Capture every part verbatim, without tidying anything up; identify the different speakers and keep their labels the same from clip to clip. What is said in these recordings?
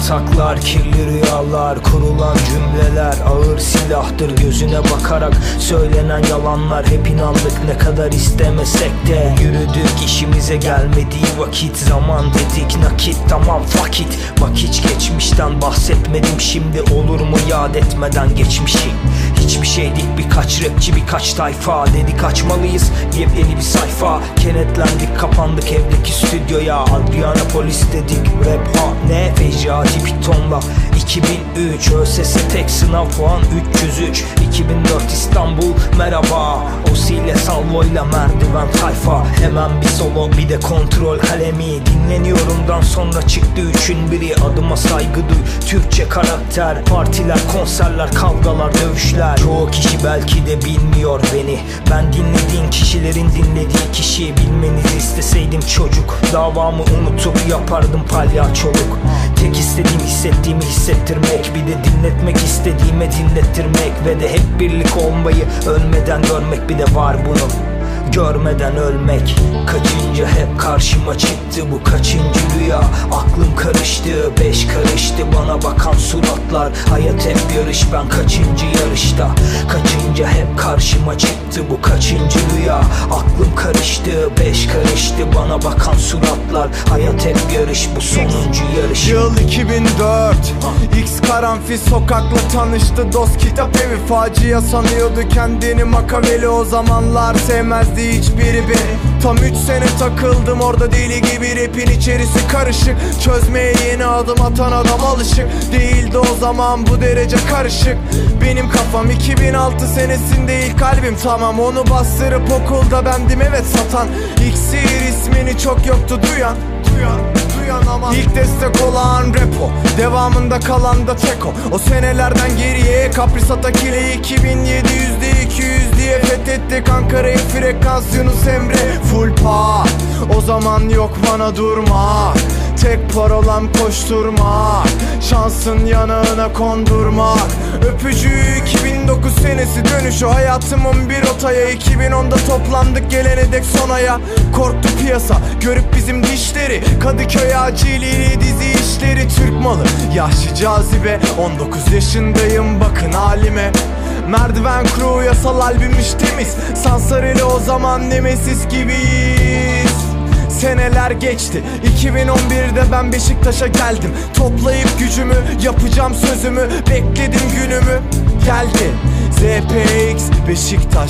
Speaker 1: yataklar, kirli rüyalar, kurulan cümleler ağır silahtır. Gözüne bakarak söylenen yalanlar, hep inandık ne kadar istemesek de. Yürüdük işimize gelmediği vakit, zaman dedik nakit, tamam fuck it. Bak hiç geçmişten bahsetmedim, şimdi olur mu yad etmeden geçmişi. Hiçbir şeydik, birkaç rapçi, birkaç tayfa, dedik açmalıyız yepyeni bir sayfa. Kenetlendik, kapandık evdeki stüdyoya, Adriana polis dedik, rap ha ne fecati pitonla. iki bin üç ÖSS tek sınav puan üç yüz üç. iki bin dört İstanbul merhaba, Osi ile Salvo'yla merdiven tayfa. Hemen bir solo bir de kontrol kalemi, dinleniyorumdan sonra çıktı üçün biri. Adıma saygı duy, Türkçe karakter, partiler, konserler, kavgalar, dövüşler. Çoğu kişi belki de bilmiyor beni, ben dinlediğin kişilerin dinlediği kişi. Bilmenizi isteseydim çocuk, davamı unutup yapardım palyaçoluk. Tek istediğim hissettiğimi hissettirmek, bir de dinletmek istediğime dinlettirmek. Ve de hep birlik olmayı ölmeden görmek, bir de var bunun görmeden ölmek. Kaçıncı hep karşıma çıktı bu kaçıncı rüya, aklım karıştı, beş karıştı bana bakan suratlar. Hayat hep yarış, ben kaçıncı yarışta. Kaçıncı hep karşıma çıktı bu kaçıncı rüya, aklım karıştı, beş karıştı bana bakan suratlar. Hayat hep yarış, bu sonuncu yarış.
Speaker 2: Yıl iki bin dört, X karanfil sokakla tanıştı, dost kitap evi. Facia sanıyordu kendini Makaveli, o zamanlar sevmezdi hiçbiri beni. Tam üç sene takıldım orada deli gibi, rapin içerisi karışık. Çözmeye yeni adım atan adam alışık değildi o zaman bu derece karışık. Benim kafam iki bin altı senesinde ilk albüm, tamam onu bastırıp okulda bendim evet satan. İksir ismini çok yoktu duyan, duyan ama İlk destek olan repo, devamında kalan da teko. O senelerden geriye Kaprisat ile iki bin yedi yüzde iki yüz diye fethettik Ankara'yı, frekans Yunus Emre full par. O zaman yok bana durma, tek parolam koşturmak, şansın yanağına kondurmak. Öpücüğü iki bin dokuz senesi dönüşü, hayatımın bir rotaya. iki bin onda toplandık gelene dek son aya. Korktu piyasa görüp bizim dişleri, Kadıköy acili dizi işleri. Türk malı yaşlı cazibe, on dokuz yaşındayım bakın halime. Merdiven Crew yasal albümüş temiz, Sansareli o zaman Nemesis gibiyiz. Seneler geçti, iki bin on birde ben Beşiktaş'a geldim. Toplayıp gücümü, yapacağım sözümü, bekledim günümü. Geldi Z P X Beşiktaş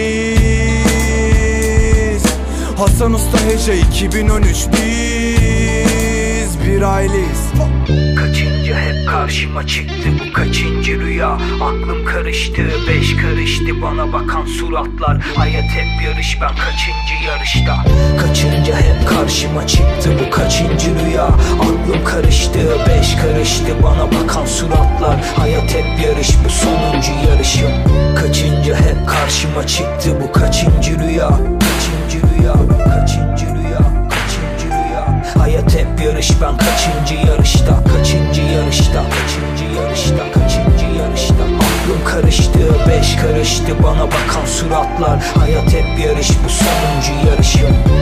Speaker 2: giz, Hasan Usta Hece iki bin on üç, biz bir aileyiz.
Speaker 1: Kaçıncı hep karşıma çıktı bu kaçıncı rüya, aklım karıştı, beş karıştı bana bakan suratlar. Hayat hep yarış, ben kaçıncı yarışta. Kaçıncı hep karşıma çıktı bu kaçıncı rüya, aklım karıştı, beş karıştı bana bakan suratlar. Hayat hep yarış, bu sonuncu yarışım. Kaçıncı hep karşıma çıktı bu kaçıncı rüya, kaçıncı rüya, kaçıncı rüya, kaçıncı rüya. Hayat hep yarış, ben kaçıncı yarışta. Kaçıncı yarışta, kaçıncı yarışta, kaçıncı yarışta. Aklım karıştı, beş karıştı bana bakan suratlar. Hayat hep yarış, bu sonuncu yarışım.